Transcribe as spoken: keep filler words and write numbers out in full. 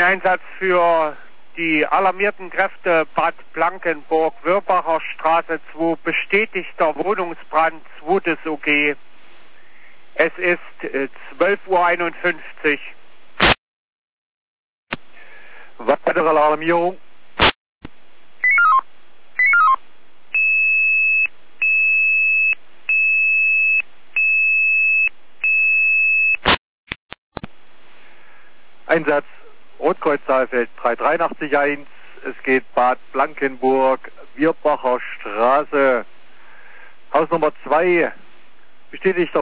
Einsatz für die alarmierten Kräfte Bad Blankenburg, Wirbacher Straße zwei, bestätigter Wohnungsbrand, zweites O G. Es ist äh, zwölf Uhr einundfünfzig. Weitere Alarmierung. Einsatz Rotkreuz Saalfeld drei drei acht eins. Es geht Bad Blankenburg, Wirbacher Straße, Haus Nummer zwei, bestätigter